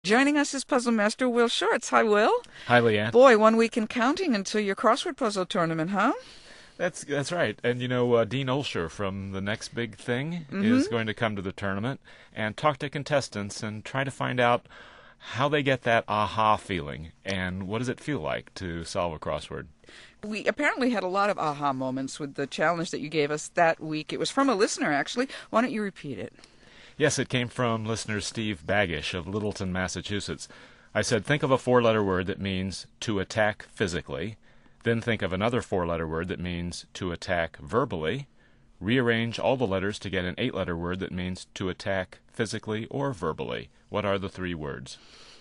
Joining us is Puzzle Master Will Shorts. Hi, Will. Hi, Leanne. Boy, 1 week and counting until your crossword puzzle tournament, huh? That's right. And Dean Olsher from The Next Big Thing Mm-hmm. is going to come to the tournament and talk to contestants and try to find out how they get that aha feeling and what does it feel like to solve a crossword. We apparently had a lot of aha moments with the challenge that you gave us that week. It was from a listener, actually. Why don't you repeat it? Yes, it came from listener Steve Baggish of Littleton, Massachusetts. I said, think of a four-letter word that means to attack physically. Then think of another four-letter word that means to attack verbally. Rearrange all the letters to get an eight-letter word that means to attack physically or verbally. What are the three words?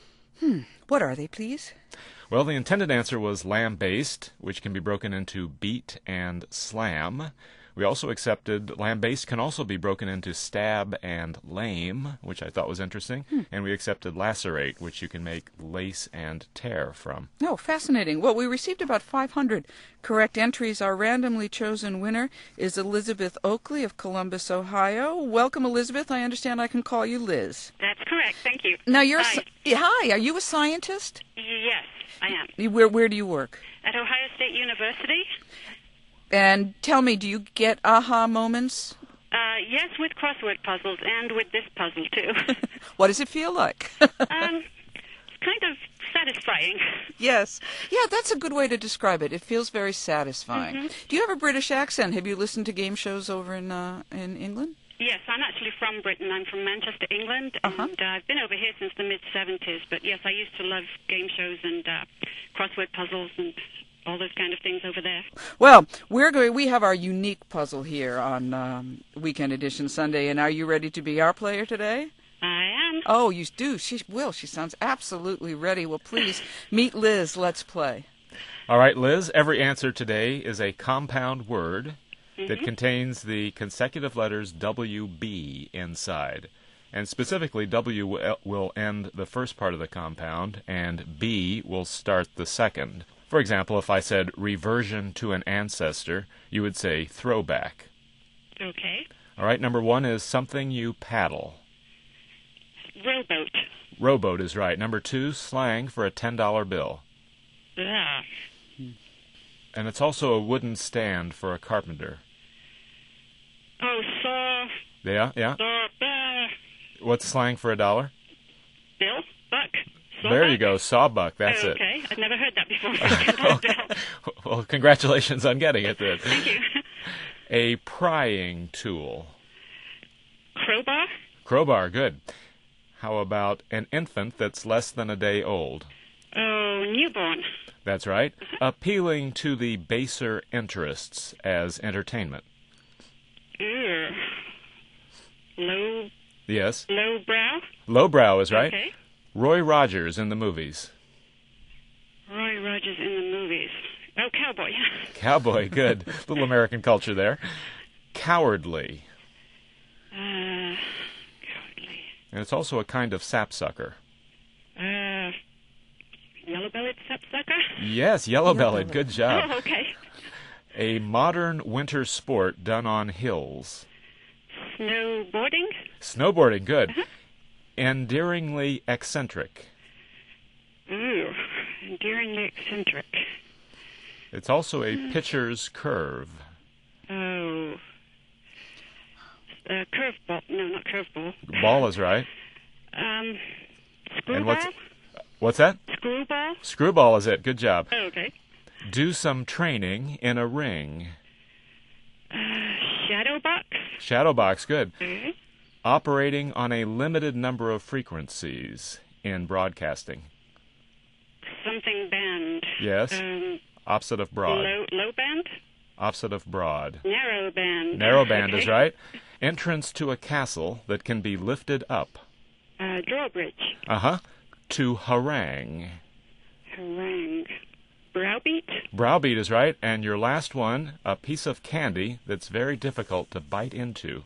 What are they, please? Well, the intended answer was lambaste, which can be broken into beat and slam. We also accepted lambaste can also be broken into stab and lame, which I thought was interesting. And we accepted lacerate, which you can make lace and tear from. Oh, fascinating. Well, we received about 500 correct entries. Our randomly chosen winner is Elizabeth Oakley of Columbus, Ohio. Welcome, Elizabeth. I understand I can call you Liz. That's correct. Thank you. Now, you're Hi. hi. Are you a scientist? Yes, I am. Where do you work? At Ohio State University? And tell me, do you get aha moments? Yes, with crossword puzzles and with this puzzle, too. What does it feel like? It's kind of satisfying. Yes. Yeah, that's a good way to describe it. It feels very satisfying. Do you have a British accent? Have you listened to game shows over in England? Yes, I'm actually from Britain. I'm from Manchester, England, Uh-huh. and I've been over here since the mid-'70s. But yes, I used to love game shows and crossword puzzles and all those kind of things over there. Well, we have our unique puzzle here on Weekend Edition Sunday, and are you ready to be our player today? I am. Oh, you do. She sounds absolutely ready. Well, please meet Liz. Let's play. All right, Liz, every answer today is a compound word that contains the consecutive letters WB inside. And specifically, W will end the first part of the compound, and B will start the second. For example, if I said reversion to an ancestor, you would say throwback. Okay. All right, number one is something you paddle. Rowboat. Rowboat is right. Number two, slang for a $10 bill. Ah. And it's also a wooden stand for a carpenter. Oh, saw. Yeah. Saw. What's slang for $1? Bill? Buck? There you go, sawbuck, that's it. Okay, I've never heard that before. Well, congratulations on getting it then. Thank you. A prying tool. Crowbar? Crowbar, good. How about an infant that's less than a day old? Oh, newborn. That's right. Appealing to the baser interests as entertainment. Ew. Yes. Lowbrow? Lowbrow is right. Okay. Roy Rogers in the movies. Roy Rogers in the movies. Oh, cowboy. Cowboy, good. Little American culture there. Cowardly. Cowardly. And it's also a kind of sapsucker. Yellow-bellied sapsucker? Yes, yellow-bellied. Good job. Oh, okay. A modern winter sport done on hills. Snowboarding? Snowboarding, good. Endearingly eccentric. Ooh, endearingly eccentric. It's also a pitcher's curve. Oh. Curveball. No, not curveball. Ball is right. Screwball? And what's that? Screwball? Screwball is it. Good job. Oh, okay. Do some training in a ring. Shadowbox? Shadowbox, good. Okay. Operating on a limited number of frequencies in broadcasting. Something band. Yes. Opposite of broad. Low band? Opposite of broad. Narrow band. Narrow band Okay. is right. Entrance to a castle that can be lifted up. Drawbridge. Uh-huh. To harangue. Harangue. Browbeat? Browbeat is right. And your last one, a piece of candy that's very difficult to bite into.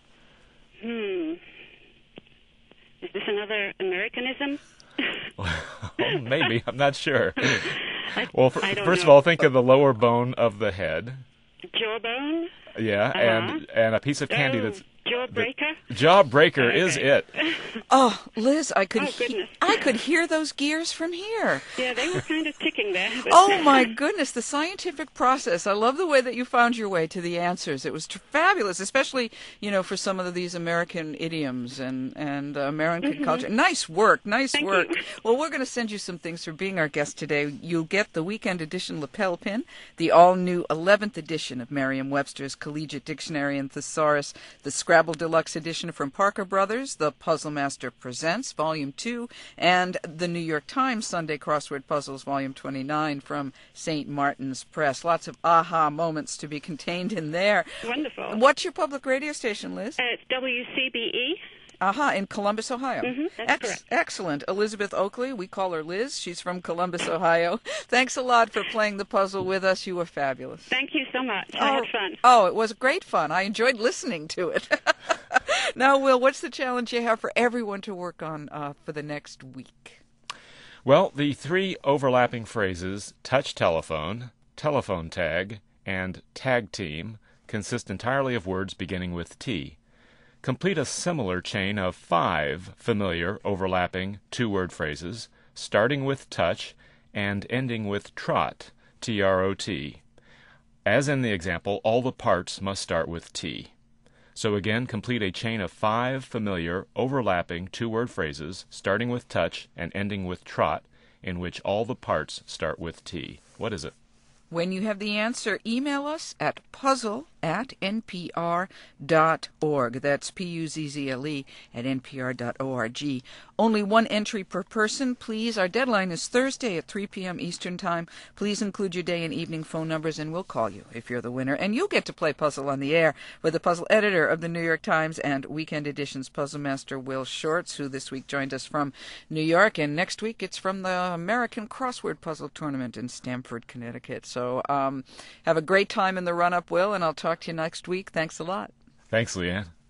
Is this another Americanism? Oh, maybe. I'm not sure. Well, I don't first of know. all, think of the lower bone of the head. Jawbone? Yeah, and a piece of candy that's Jawbreaker? Jawbreaker is Okay. it. Oh, Liz, I could Oh, goodness. I I could hear those gears from here. Yeah, they were kind of ticking there. But Oh, my goodness, the scientific process. I love the way that you found your way to the answers. It was fabulous, especially, for some of these American idioms and American culture. Nice work, Thank work. you. Well, we're going to send you some things for being our guest today. You'll get the weekend edition lapel pin, the all-new 11th edition of Merriam-Webster's Collegiate Dictionary and Thesaurus, the Scrabble Deluxe edition from Parker Brothers, the Puzzle Master Presents, Volume 2, and the New York Times Sunday Crossword Puzzles, Volume 29 from St. Martin's Press. Lots of aha moments to be contained in there. Wonderful. What's your public radio station, Liz? It's WCBE. Aha, in Columbus, Ohio. That's correct. Excellent. Elizabeth Oakley, we call her Liz. She's from Columbus, Ohio. Thanks a lot for playing the puzzle with us. You were fabulous. Thank you so much. I had fun. Oh, it was great fun. I enjoyed listening to it. Now, Will, what's the challenge you have for everyone to work on for the next week? Well, the 3 overlapping phrases, touch telephone, telephone tag, and tag team, consist entirely of words beginning with T. Complete a similar chain of 5 familiar overlapping 2-word phrases, starting with touch and ending with trot, T-R-O-T. As in the example, all the parts must start with T. So again, complete a chain of 5 familiar overlapping 2-word phrases, starting with touch and ending with trot, in which all the parts start with T. What is it? When you have the answer, email us at puzzle@npr.org. That's Puzzle at npr.org. Only 1 entry per person, please. Our deadline is Thursday at 3 p.m. Eastern Time. Please include your day and evening phone numbers, and we'll call you if you're the winner. And you'll get to play Puzzle on the Air with the puzzle editor of the New York Times and Weekend Edition's puzzle master, Will Shortz, who this week joined us from New York. And next week, it's from the American Crossword Puzzle Tournament in Stamford, Connecticut. So have a great time in the run-up, Will, and I'll talk to you next week. Thanks a lot. Thanks, Leanne.